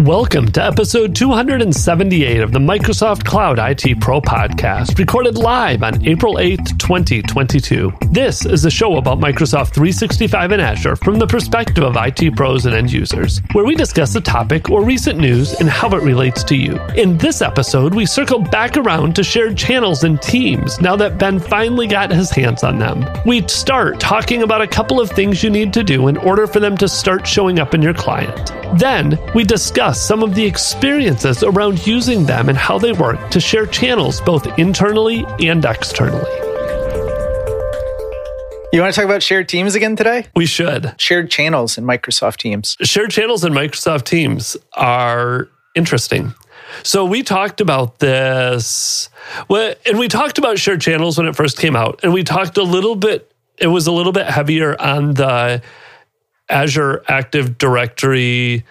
Welcome to episode 278 of the Microsoft Cloud IT Pro podcast, recorded live on April 8th, 2022. This is a show about Microsoft 365 and Azure from the perspective of IT pros and end users, where we discuss a topic or recent news and how it relates to you. In this episode, we circle back around to shared channels and teams now that Ben finally got his hands on them. We start talking about a couple of things you need to do in order for them to start showing up in your client. Then, we discuss some of the experiences around using them and how they work to share channels both internally and externally. You want to talk about shared teams again today? We should. Shared channels in Microsoft Teams. Shared channels in Microsoft Teams are interesting. So we talked about this, and we talked about shared channels when it first came out, and we talked a little bit, it was a little bit heavier on the Azure Active Directory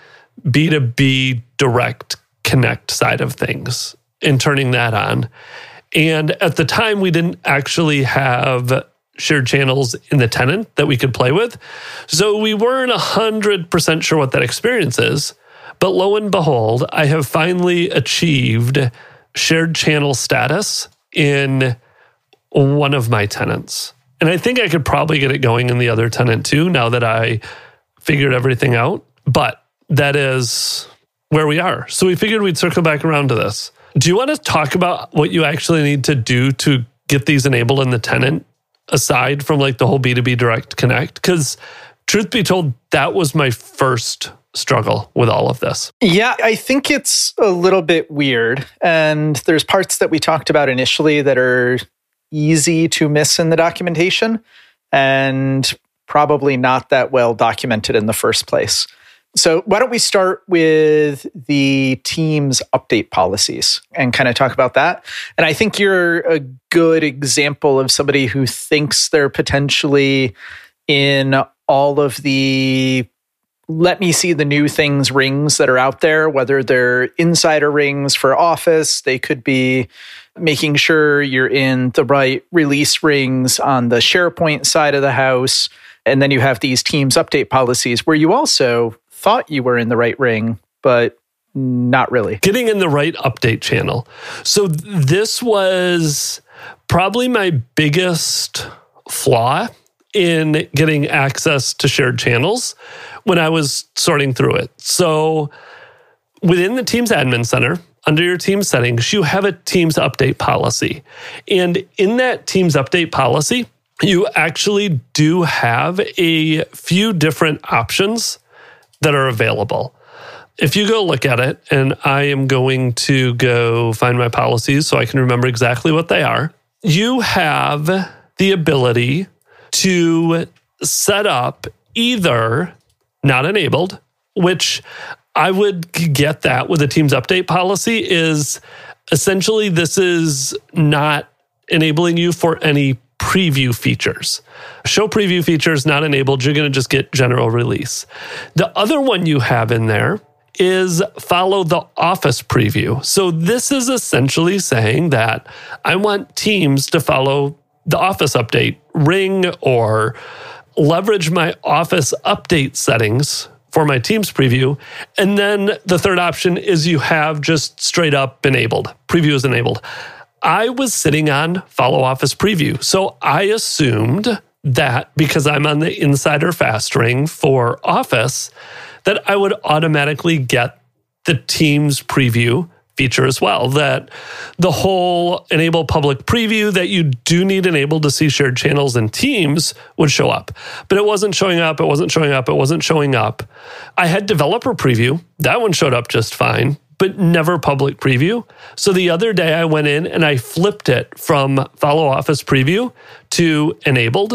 B2B Direct Connect side of things and turning that on. And at the time, we didn't actually have shared channels in the tenant that we could play with. So we weren't 100% sure what that experience is. But lo and behold, I have finally achieved shared channel status in one of my tenants. And I think I could probably get it going in the other tenant too, now that I figured everything out. But that is where we are. So we figured we'd circle back around to this. Do you want to talk about what you actually need to do to get these enabled in the tenant, aside from like the whole B2B Direct Connect? Because truth be told, that was my first struggle with all of this. Yeah, I think it's a little bit weird. And there's parts that we talked about initially that are easy to miss in the documentation and probably not that well documented in the first place. So why don't we start with the Teams update policies and kind of talk about that? And I think you're a good example of somebody who thinks they're potentially in all of the let me see the new things rings that are out there, whether they're insider rings for Office, they could be making sure you're in the right release rings on the SharePoint side of the house. And then you have these Teams update policies where you also thought you were in the right ring, but not really. Getting in the right update channel. So this was probably my biggest flaw in getting access to shared channels when I was sorting through it. So within the Teams Admin Center, under your Teams settings, you have a Teams update policy. And in that Teams update policy, you actually do have a few different options that are available. If you go look at it, and I am going to go find my policies so I can remember exactly what they are, you have the ability to set up either not enabled, which I would get that with a Teams update policy, is essentially this is not enabling you for any preview features. Show preview features not enabled, you're going to just get general release. The other one you have in there is follow the Office preview. So this is essentially saying that I want Teams to follow the Office update ring or leverage my Office update settings for my Teams preview. And then the third option is you have just straight up enabled. Preview is enabled. I was sitting on Follow Office Preview. So I assumed that because I'm on the Insider Fast Ring for Office, that I would automatically get the Teams Preview feature as well. That the whole Enable Public Preview that you do need enabled to see shared channels in Teams would show up. But it wasn't showing up, it wasn't showing up, it wasn't showing up. I had Developer Preview. That one showed up just fine, but never Public Preview. So the other day I went in and I flipped it from Follow Office Preview to Enabled.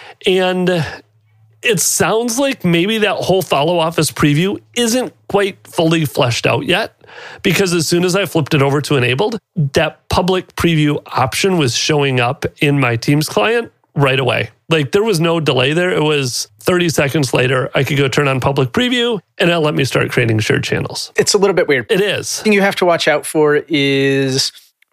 And it sounds like maybe that whole Follow Office Preview isn't quite fully fleshed out yet, because as soon as I flipped it over to Enabled, that Public Preview option was showing up in my Teams client right away. Like there was no delay there. It was 30 seconds later, I could go turn on Public Preview and it'll let me start creating shared channels. It's a little bit weird. It is. The thing you have to watch out for is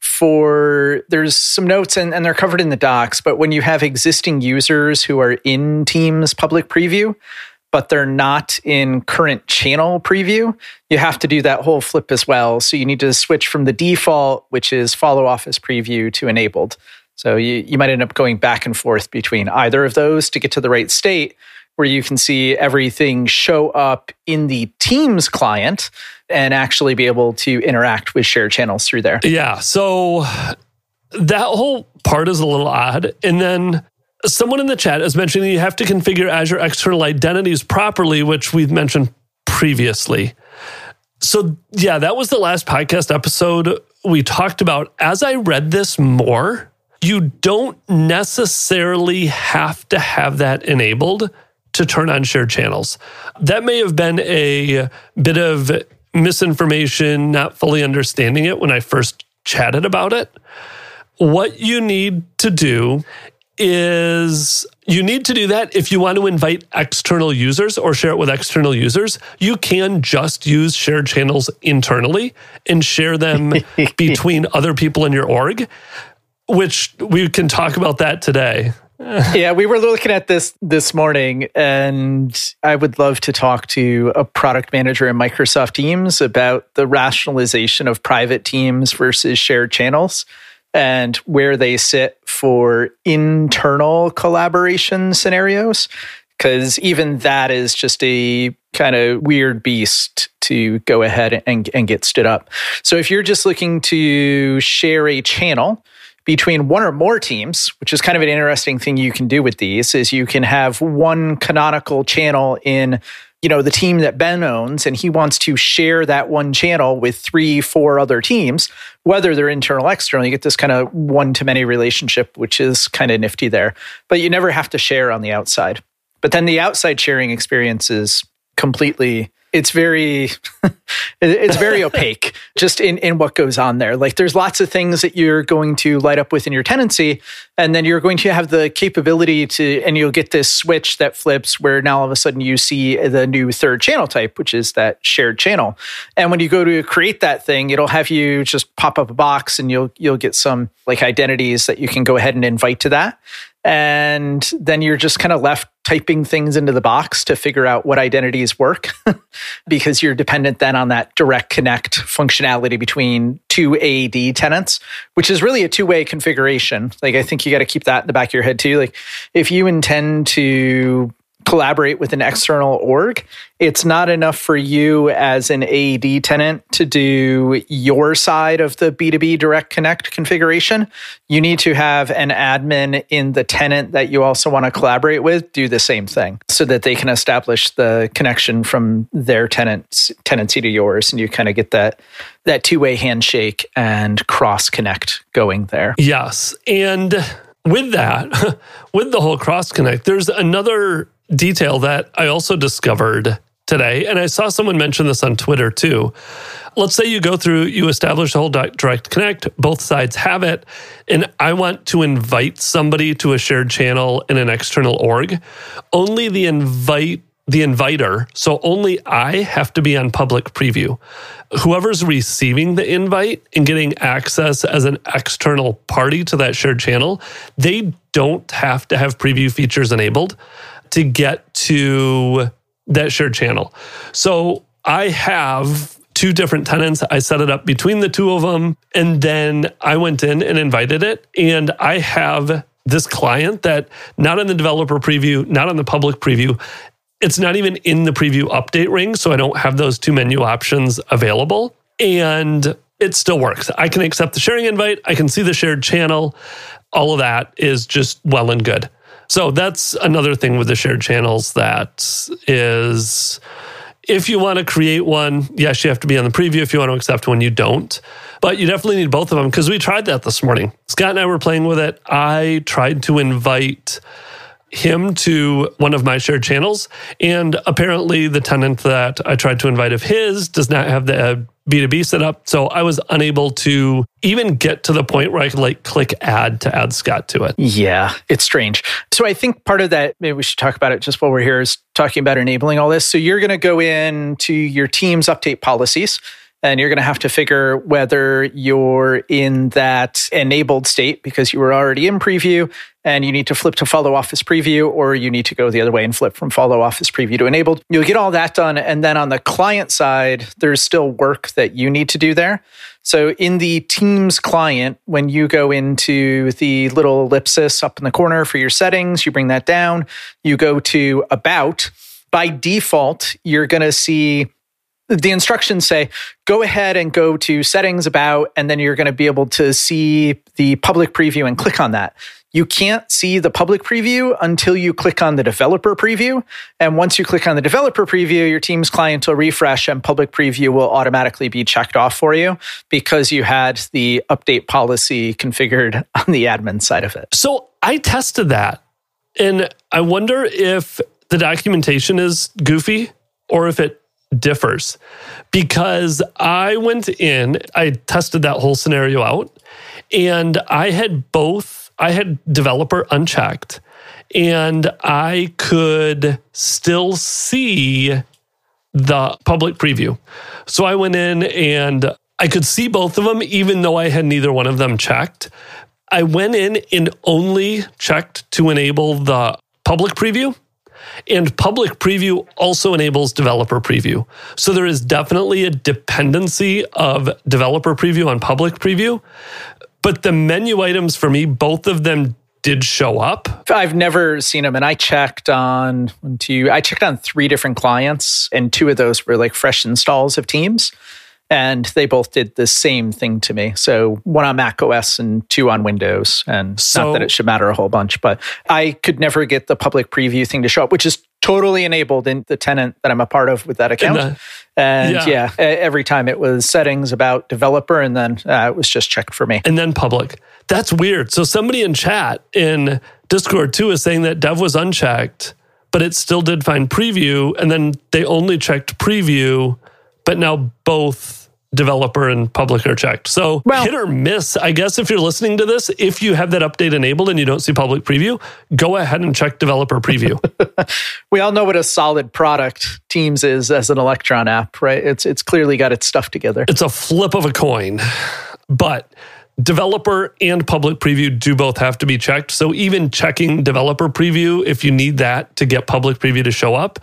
there's some notes and they're covered in the docs, but when you have existing users who are in Teams Public Preview, but they're not in current channel preview, you have to do that whole flip as well. So you need to switch from the default, which is follow office preview, to enabled. So you might end up going back and forth between either of those to get to the right state where you can see everything show up in the Teams client and actually be able to interact with shared channels through there. Yeah, so that whole part is a little odd. And then someone in the chat is mentioning you have to configure Azure external identities properly, which we've mentioned previously. So yeah, that was the last podcast episode we talked about. As I read this more, you don't necessarily have to have that enabled to turn on shared channels. That may have been a bit of misinformation, not fully understanding it when I first chatted about it. What you need to do is you need to do that if you want to invite external users or share it with external users. You can just use shared channels internally and share them between other people in your org, which we can talk about that today. Yeah, we were looking at this morning, and I would love to talk to a product manager in Microsoft Teams about the rationalization of private teams versus shared channels and where they sit for internal collaboration scenarios. Because even that is just a kind of weird beast to go ahead and get stood up. So if you're just looking to share a channel between one or more teams, which is kind of an interesting thing you can do with these, is you can have one canonical channel in, the team that Ben owns, and he wants to share that one channel with 3-4 other teams, whether they're internal or external. You get this kind of one-to-many relationship, which is kind of nifty there. But you never have to share on the outside. But then the outside sharing experience is completely, it's very opaque just in what goes on there. Like there's lots of things that you're going to light up with in your tenancy, and then you're going to have the capability and you'll get this switch that flips where now all of a sudden you see the new third channel type, which is that shared channel. And when you go to create that thing, it'll have you just pop up a box and you'll get some like identities that you can go ahead and invite to that. And then you're just kind of left typing things into the box to figure out what identities work because you're dependent then on that direct connect functionality between two AAD tenants, which is really a two-way configuration. Like I think you got to keep that in the back of your head too. Like if you intend to collaborate with an external org, it's not enough for you as an AAD tenant to do your side of the B2B Direct Connect configuration. You need to have an admin in the tenant that you also want to collaborate with do the same thing so that they can establish the connection from their tenancy to yours, and you kind of get that two-way handshake and cross-connect going there. Yes, and with that, with the whole cross-connect, there's another detail that I also discovered today, and I saw someone mention this on Twitter too. Let's say you go through, you establish a whole direct connect, both sides have it, and I want to invite somebody to a shared channel in an external org. Only the inviter, so only I have to be on public preview. Whoever's receiving the invite and getting access as an external party to that shared channel, they don't have to have preview features enabled to get to that shared channel. So I have two different tenants. I set it up between the two of them, and then I went in and invited it. And I have this client that not in the developer preview, not on the public preview. It's not even in the preview update ring, so I don't have those two menu options available. And it still works. I can accept the sharing invite. I can see the shared channel. All of that is just well and good. So that's another thing with the shared channels that is, if you want to create one, yes, you have to be on the preview. If you want to accept one, you don't. But you definitely need both of them because we tried that this morning. Scott and I were playing with it. I tried to invite him to one of my shared channels, and apparently the tenant that I tried to invite of his does not have the B2B set up, so I was unable to even get to the point where I could click add to add Scott to it. Yeah, it's strange. So I think part of that, maybe we should talk about it just while we're here, is talking about enabling all this. So you're going to go in to your team's update policies, And you're going to have to figure whether you're in that enabled state because you were already in preview and you need to flip to follow office preview, or you need to go the other way and flip from follow office preview to enabled. You'll get all that done. And then on the client side, there's still work that you need to do there. So in the Teams client, when you go into the little ellipsis up in the corner for your settings, you bring that down, you go to About. By default, you're going to see the instructions say, go ahead and go to Settings, About, and then you're going to be able to see the public preview and click on that. You can't see the public preview until you click on the developer preview. And once you click on the developer preview, your Teams client will refresh and public preview will automatically be checked off for you because you had the update policy configured on the admin side of it. So I tested that, and I wonder if the documentation is goofy or if it differs, because I went in, I tested that whole scenario out, and I had developer unchecked, and I could still see the public preview. So I went in and I could see both of them, even though I had neither one of them checked. I went in and only checked to enable the public preview. And public preview also enables developer preview. So there is definitely a dependency of developer preview on public preview. But the menu items for me, both of them did show up. I've never seen them. And I checked on 3 different clients, and 2 of those were like fresh installs of Teams. And they both did the same thing to me. So 1 on Mac OS and 2 on Windows. And not that it should matter a whole bunch, but I could never get the public preview thing to show up, which is totally enabled in the tenant that I'm a part of with that account. Every time it was Settings, About, Developer, and then it was just checked for me. And then public. That's weird. So somebody in chat in Discord too is saying that dev was unchecked, but it still did find preview. And then they only checked preview, but now both developer and public are checked. So hit or miss, I guess, if you're listening to this, if you have that update enabled and you don't see public preview, go ahead and check developer preview. We all know what a solid product Teams is as an Electron app, right? It's clearly got its stuff together. It's a flip of a coin, but developer and public preview do both have to be checked. So even checking developer preview, if you need that to get public preview to show up,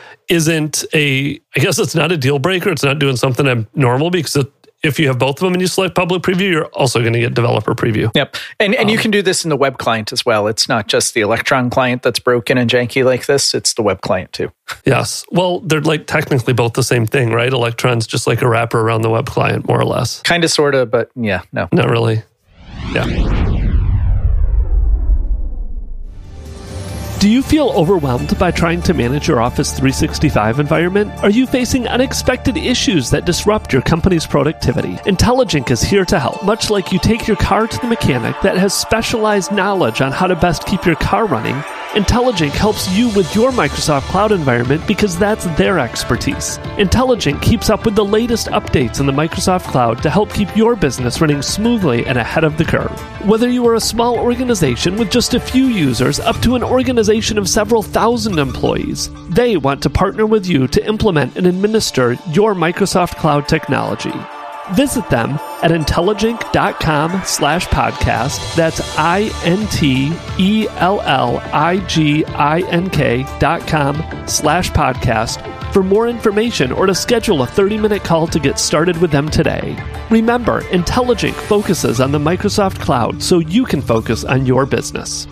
I guess it's not a deal breaker. It's not doing something abnormal, because if you have both of them and you select public preview, you're also going to get developer preview. Yep. And you can do this in the web client as well. It's not just the Electron client that's broken and janky like this. It's the web client too. Yes. Well, they're like technically both the same thing, right? Electron's just like a wrapper around the web client, more or less. Kind of, sort of, but yeah, no. Not really. Yeah. Do you feel overwhelmed by trying to manage your Office 365 environment? Are you facing unexpected issues that disrupt your company's productivity? Intelligink is here to help. Much like you take your car to the mechanic that has specialized knowledge on how to best keep your car running, Intelligink helps you with your Microsoft Cloud environment because that's their expertise. Intelligink keeps up with the latest updates in the Microsoft Cloud to help keep your business running smoothly and ahead of the curve. Whether you are a small organization with just a few users up to an organization of several thousand employees, they want to partner with you to implement and administer your Microsoft Cloud technology. Visit them at Intelligink.com/podcast. That's INTELLIGINK.com/podcast for more information or to schedule a 30-minute call to get started with them today. Remember, Intelligink focuses on the Microsoft Cloud so you can focus on your business.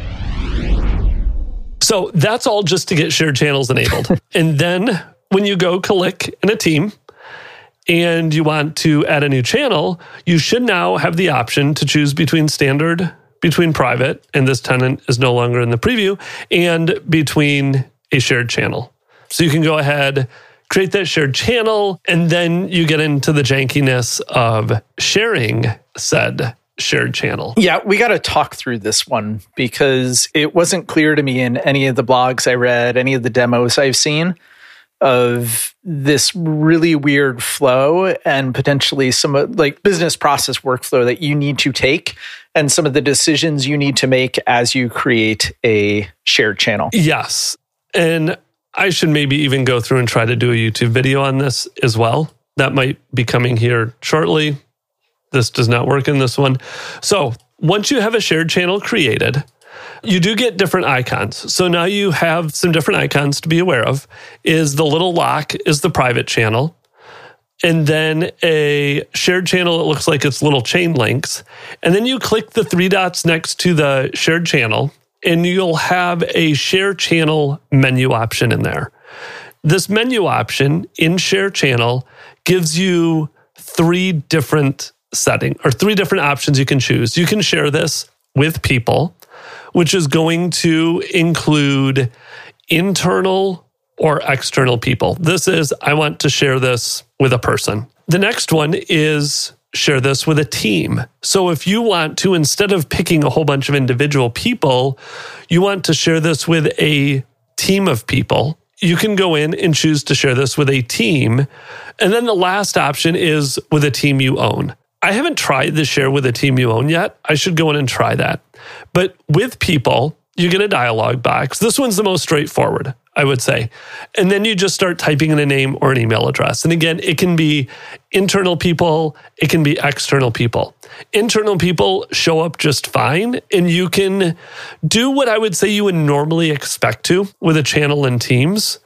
So that's all just to get shared channels enabled. And then when you go click in a team, and you want to add a new channel, you should now have the option to choose between standard, between private, and this tenant is no longer in the preview, and between a shared channel. So you can go ahead, create that shared channel, and then you get into the jankiness of sharing said shared channel. Yeah, we got to talk through this one because it wasn't clear to me in any of the blogs I read, any of the demos I've seen, of this really weird flow and potentially some like business process workflow that you need to take and some of the decisions you need to make as you create a shared channel. Yes. And I should maybe even go through and try to do a YouTube video on this as well, That might be coming here shortly. This does not work in this one. So once you have a shared channel created, you do get different icons. So now you have some different icons to be aware of. Is the little lock is the private channel. And then a shared channel, it looks like it's little chain links. And then you click the 3 dots next to the shared channel, and you'll have a share channel menu option in there. This menu option in share channel gives you 3 different options you can choose. You can share this with people, which is going to include internal or external people. This is, I want to share this with a person. The next one is share this with a team. So if you want to, instead of picking a whole bunch of individual people, you want to share this with a team of people, you can go in and choose to share this with a team. And then the last option is with a team you own. I haven't tried the share with a team you own yet. I should go in and try that. But with people, you get a dialog box. This one's the most straightforward, I would say. And then you just start typing in a name or an email address. And again, it can be internal people, it can be external people. Internal people show up just fine, and you can do what I would say you would normally expect to with a channel in Teams,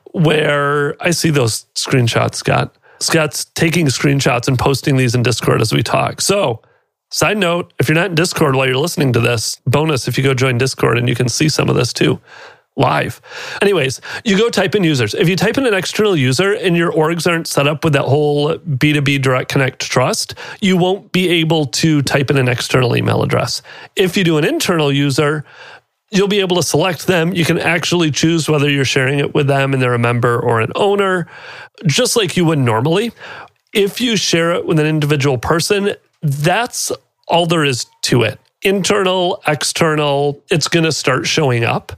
where I see those screenshots, Scott. Scott's taking screenshots and posting these in Discord as we talk. So, side note, if you're not in Discord while you're listening to this, bonus if you go join Discord and you can see some of this too. Live. Anyways, you go type in users. If you type in an external user and your orgs aren't set up with that whole B2B Direct Connect trust, you won't be able to type in an external email address. If you do an internal user, you'll be able to select them. You can actually choose whether you're sharing it with them and they're a member or an owner, just like you would normally. If you share it with an individual person, that's all there is to it. Internal, external, it's going to start showing up.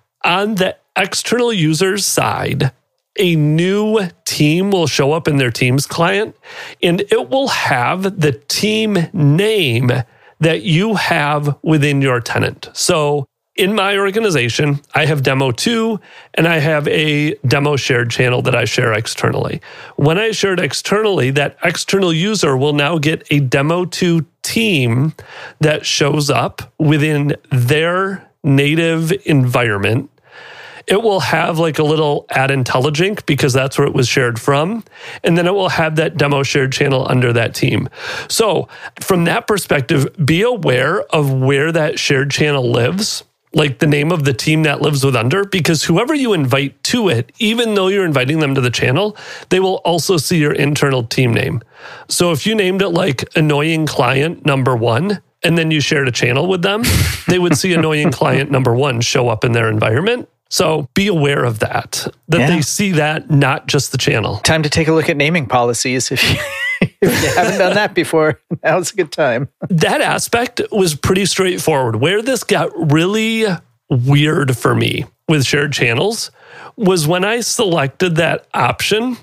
On the external user's side, a new team will show up in their Teams client, and it will have the team name that you have within your tenant. So in my organization, I have Demo 2, and I have a demo shared channel that I share externally. When I share it externally, that external user will now get a Demo 2 team that shows up within their native environment. It will have like a little add IntelliLink because that's where it was shared from. And then it will have that demo shared channel under that team. So from that perspective, be aware of where that shared channel lives, like the name of the team that lives with under, because whoever you invite to it, even though you're inviting them to the channel, they will also see your internal team name. So if you named it like annoying client number 1, and then you shared a channel with them, they would see annoying client number 1 show up in their environment. So be aware of that they see that, not just the channel. Time to take a look at naming policies. If you haven't done that before, now's a good time. That aspect was pretty straightforward. Where this got really weird for me with shared channels was when I selected that option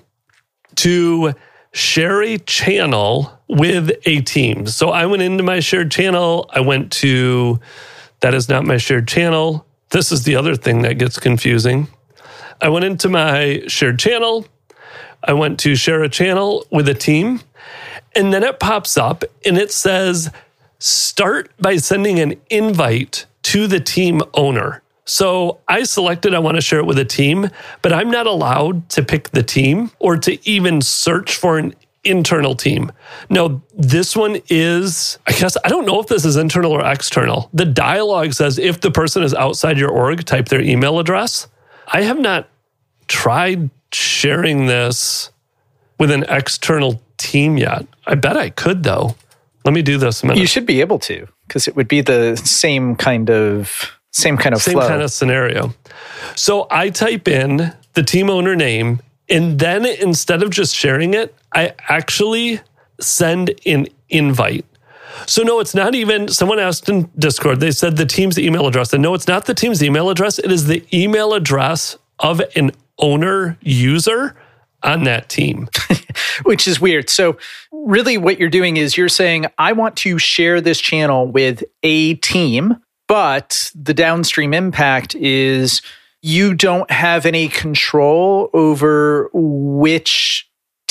to share a channel with a team. So I went into my shared channel. I went to, that is not my shared channel. This is the other thing that gets confusing. I went into my shared channel. I went to share a channel with a team. And then it pops up and it says, start by sending an invite to the team owner. So I selected I want to share it with a team, but I'm not allowed to pick the team or to even search for an internal team. No, this one is, I guess, I don't know if this is internal or external. The dialogue says if the person is outside your org, type their email address. I have not tried sharing this with an external team yet. I bet I could, though. Let me do this a minute. You should be able to, because it would be the same kind of flow. Same kind of scenario. So I type in the team owner name, and then instead of just sharing it, I actually send an invite. So no, it's not even, someone asked in Discord, they said the team's email address. And no, it's not the team's email address. It is the email address of an owner user on that team. Which is weird. So really what you're doing is you're saying, I want to share this channel with a team, but the downstream impact is you don't have any control over which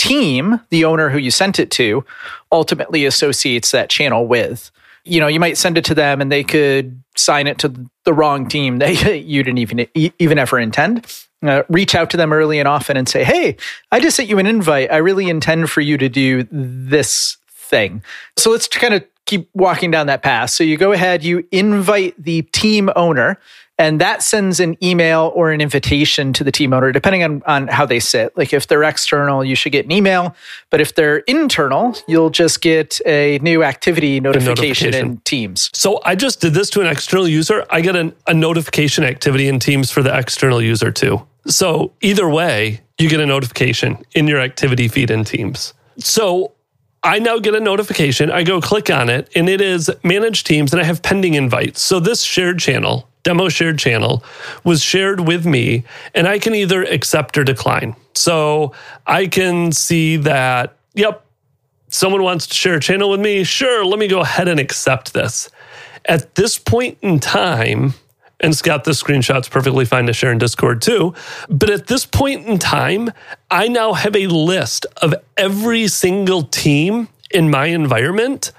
team, the owner who you sent it to, ultimately associates that channel with. You might send it to them and they could sign it to the wrong team that you didn't even ever intend. Reach out to them early and often and say, hey, I just sent you an invite. I really intend for you to do this thing. So let's kind of keep walking down that path. So you go ahead, you invite the team owner, and that sends an email or an invitation to the team owner, depending on how they sit. Like if they're external, you should get an email. But if they're internal, you'll just get a new activity notification in Teams. So I just did this to an external user. I get a notification activity in Teams for the external user too. So either way, you get a notification in your activity feed in Teams. So I now get a notification. I go click on it, and it is Manage Teams, and I have pending invites. So this shared channel, demo shared channel, was shared with me, and I can either accept or decline. So I can see that, yep, someone wants to share a channel with me. Sure, let me go ahead and accept this. At this point in time, and Scott, this screenshot's perfectly fine to share in Discord too. But at this point in time, I now have a list of every single team in my environment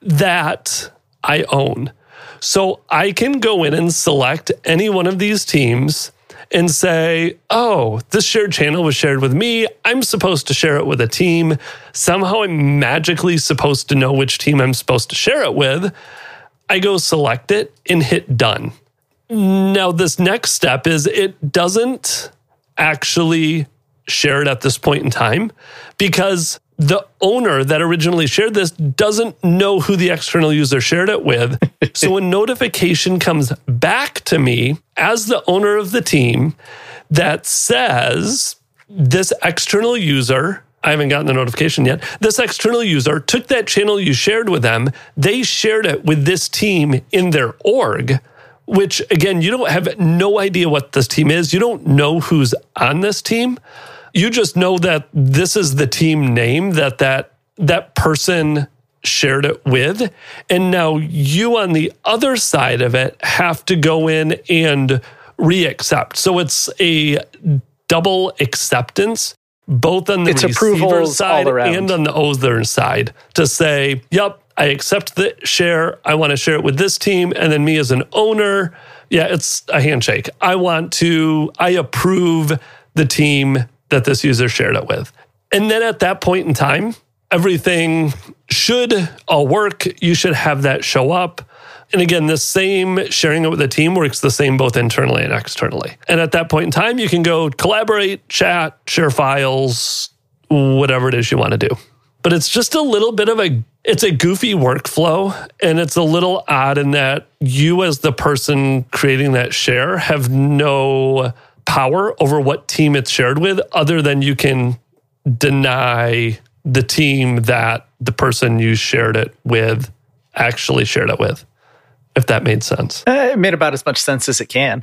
that I own. So I can go in and select any one of these teams and say, oh, this shared channel was shared with me. I'm supposed to share it with a team. Somehow I'm magically supposed to know which team I'm supposed to share it with. I go select it and hit done. Now, this next step is it doesn't actually share it at this point in time because the owner that originally shared this doesn't know who the external user shared it with. So a notification comes back to me as the owner of the team that says this external user, I haven't gotten the notification yet, this external user took that channel you shared with them, they shared it with this team in their org, which again, you don't have no idea what this team is. You don't know who's on this team. You just know that this is the team name that person shared it with. And now you on the other side of it have to go in and re-accept. So it's a double acceptance, both on the receiver side and on the owner side to say, yep, I accept the share. I want to share it with this team. And then me as an owner, yeah, it's a handshake. I approve the team that this user shared it with. And then at that point in time, everything should all work. You should have that show up. And again, the same sharing it with the team works the same both internally and externally. And at that point in time, you can go collaborate, chat, share files, whatever it is you want to do. But it's just a little bit of it's a goofy workflow, and it's a little odd in that you as the person creating that share have no power over what team it's shared with, other than you can deny the team that the person you shared it with actually shared it with, if that made sense. It made about as much sense as it can.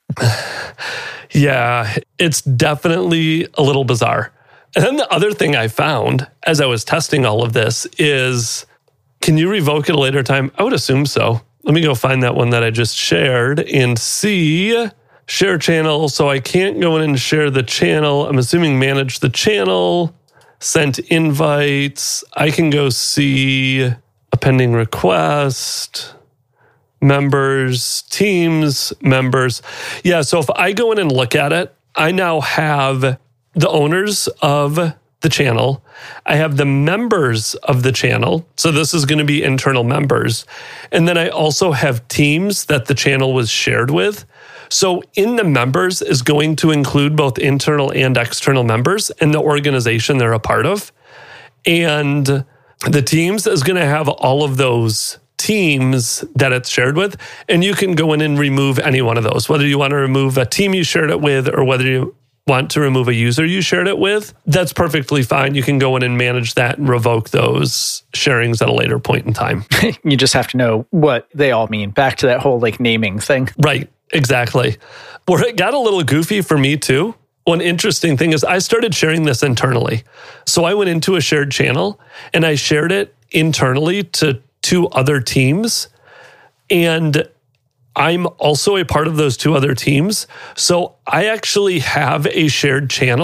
Yeah, it's definitely a little bizarre. And then the other thing I found as I was testing all of this is, can you revoke at a later time? I would assume so. Let me go find that one that I just shared and see share channel. So I can't go in and share the channel. I'm assuming manage the channel, sent invites. I can go see a pending request, members, teams, members. Yeah, so if I go in and look at it, I now have the owners of the channel. I have the members of the channel. So this is going to be internal members. And then I also have teams that the channel was shared with. So in the members is going to include both internal and external members and the organization they're a part of. And the teams is going to have all of those teams that it's shared with. And you can go in and remove any one of those, whether you want to remove a team you shared it with or whether you want to remove a user you shared it with, that's perfectly fine. You can go in and manage that and revoke those sharings at a later point in time. You just have to know what they all mean. Back to that whole naming thing. Right, exactly. Where it got a little goofy for me too, one interesting thing is I started sharing this internally. So I went into a shared channel and I shared it internally to 2 other teams. And I'm also a part of those 2 other teams. So I actually have a shared channel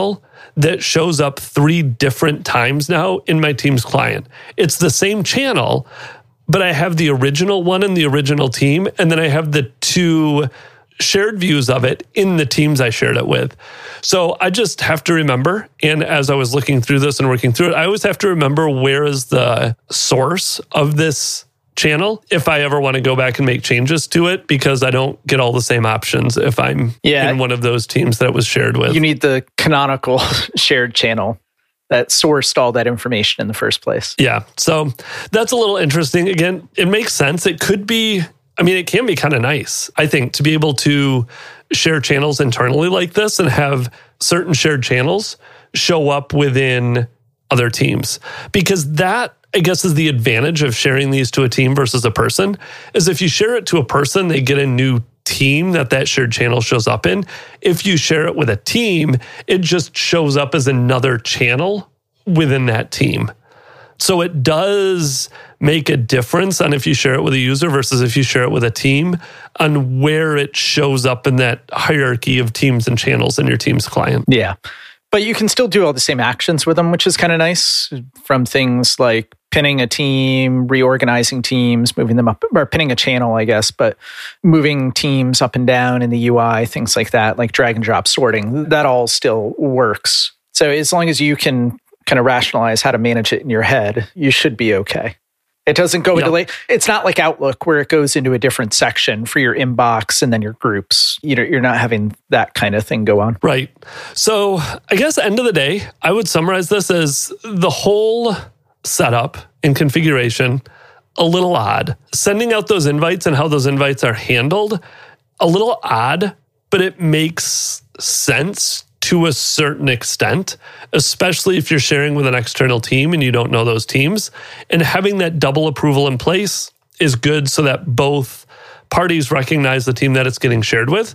that shows up 3 different times now in my Teams client. It's the same channel, but I have the original one in the original team, and then I have the 2 shared views of it in the teams I shared it with. So I just have to remember, and as I was looking through this and working through it, I always have to remember where is the source of this channel if I ever want to go back and make changes to it, because I don't get all the same options if I'm in one of those teams that it was shared with. You need the canonical shared channel that sourced all that information in the first place. Yeah. So that's a little interesting. Again, it makes sense. It could be, it can be kind of nice, I think, to be able to share channels internally like this and have certain shared channels show up within other teams. Because that, I guess, is the advantage of sharing these to a team versus a person, is if you share it to a person, they get a new team that shared channel shows up in. If you share it with a team, it just shows up as another channel within that team. So it does make a difference on if you share it with a user versus if you share it with a team on where it shows up in that hierarchy of teams and channels in your team's client. Yeah. But you can still do all the same actions with them, which is kind of nice, from things like pinning a team, reorganizing teams, moving them up, or pinning a channel, I guess, but moving teams up and down in the UI, things like that, like drag and drop sorting. That all still works. So as long as you can kind of rationalize how to manage it in your head, you should be okay. It doesn't go into it's not like Outlook where it goes into a different section for your inbox and then your groups. You're not having that kind of thing go on. Right. So I guess end of the day, I would summarize this as the whole setup and configuration, a little odd. Sending out those invites and how those invites are handled, a little odd, but it makes sense to a certain extent, especially if you're sharing with an external team and you don't know those teams. And having that double approval in place is good so that both parties recognize the team that it's getting shared with.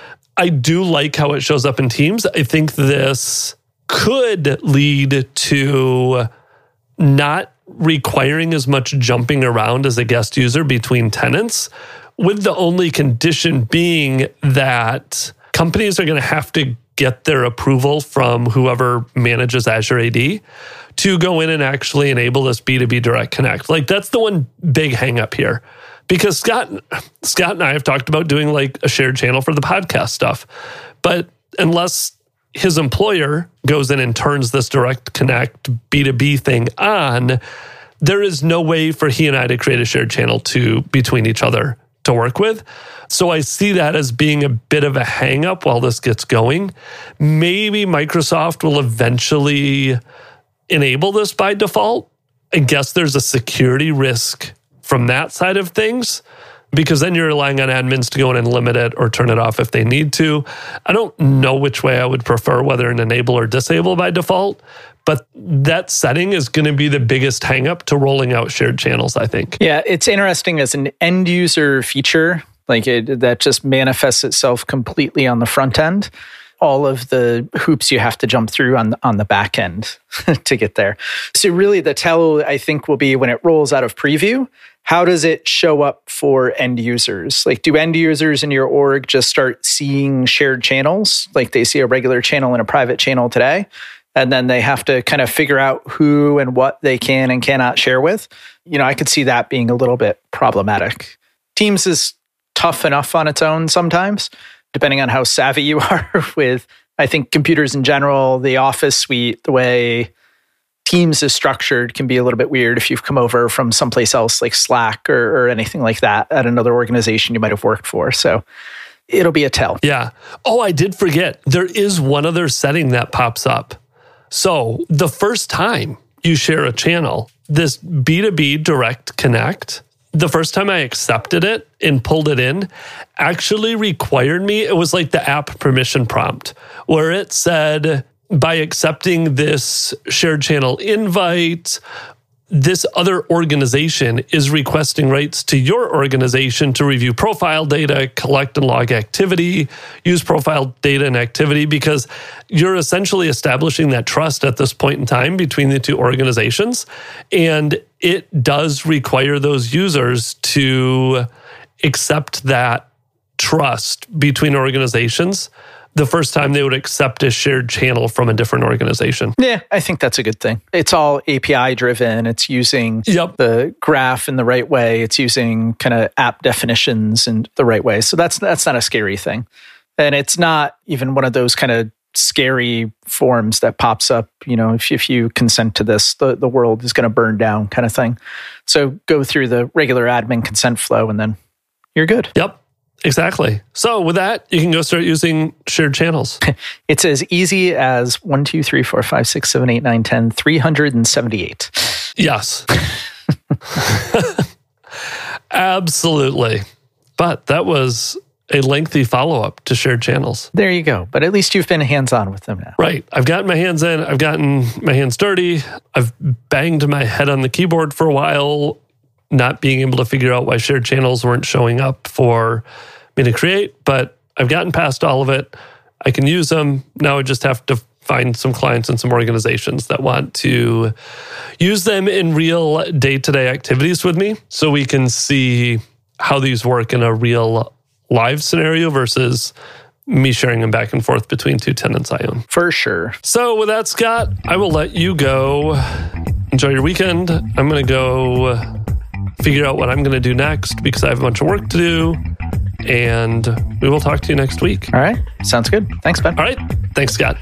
I do like how it shows up in Teams. I think this could lead to not requiring as much jumping around as a guest user between tenants, with the only condition being that companies are going to have to get their approval from whoever manages Azure AD to go in and actually enable this B2B Direct Connect. Like, that's the one big hang up here. Because Scott and I have talked about doing like a shared channel for the podcast stuff. But unless his employer goes in and turns this Direct Connect B2B thing on, there is no way for he and I to create a shared channel between each other to work with. So I see that as being a bit of a hang up while this gets going. Maybe Microsoft will eventually enable this by default. I guess there's a security risk from that side of things, because then you're relying on admins to go in and limit it or turn it off if they need to. I don't know which way I would prefer, whether an enable or disable by default, but that setting is going to be the biggest hang up to rolling out shared channels, I think. Yeah, it's interesting as an end user feature, that just manifests itself completely on the front end. All of the hoops you have to jump through on the back end to get there. So really the tell, I think, will be when it rolls out of preview, how does it show up for end users? Like, do end users in your org just start seeing shared channels? Like they see a regular channel and a private channel today, and then they have to kind of figure out who and what they can and cannot share with? I could see that being a little bit problematic. Teams is tough enough on its own sometimes, depending on how savvy you are with, I think, computers in general. The Office suite, the way Teams is structured, can be a little bit weird if you've come over from someplace else like Slack or anything like that at another organization you might have worked for. So it'll be a tell. Yeah. Oh, I did forget. There is one other setting that pops up. So the first time you share a channel, this B2B Direct Connect, the first time I accepted it and pulled it in, actually required me, it was like the app permission prompt, where it said, by accepting this shared channel invite, this other organization is requesting rights to your organization to review profile data, collect and log activity, use profile data and activity, because you're essentially establishing that trust at this point in time between the two organizations. And it does require those users to accept that trust between organizations the first time they would accept a shared channel from a different organization. Yeah, I think that's a good thing. It's all API driven. It's using the graph in the right way. It's using kind of app definitions in the right way. So that's not a scary thing. And it's not even one of those kind of scary forms that pops up, if you consent to this, the world is going to burn down kind of thing. So go through the regular admin consent flow and then you're good. Yep. Exactly. So with that, you can go start using shared channels. It's as easy as 1, 2, 3, 4, 5, 6, 7, 8, 9, 10, 378. Yes. Absolutely. But that was a lengthy follow-up to shared channels. There you go. But at least you've been hands-on with them now. Right. I've gotten my hands in. I've gotten my hands dirty. I've banged my head on the keyboard for a while, not being able to figure out why shared channels weren't showing up for me to create, but I've gotten past all of it. I can use them. Now I just have to find some clients and some organizations that want to use them in real day-to-day activities with me so we can see how these work in a real live scenario versus me sharing them back and forth between two tenants I own. For sure. So with that, Scott, I will let you go. Enjoy your weekend. I'm going to go figure out what I'm going to do next because I have a bunch of work to do. And we will talk to you next week. All right. Sounds good. Thanks, Ben. All right. Thanks, Scott.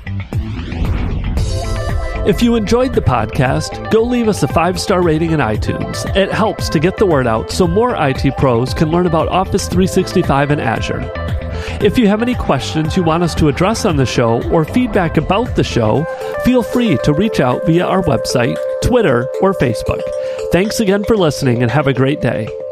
If you enjoyed the podcast, go leave us a 5-star rating in iTunes. It helps to get the word out so more IT pros can learn about Office 365 and Azure. If you have any questions you want us to address on the show or feedback about the show, feel free to reach out via our website, Twitter, or Facebook. Thanks again for listening and have a great day.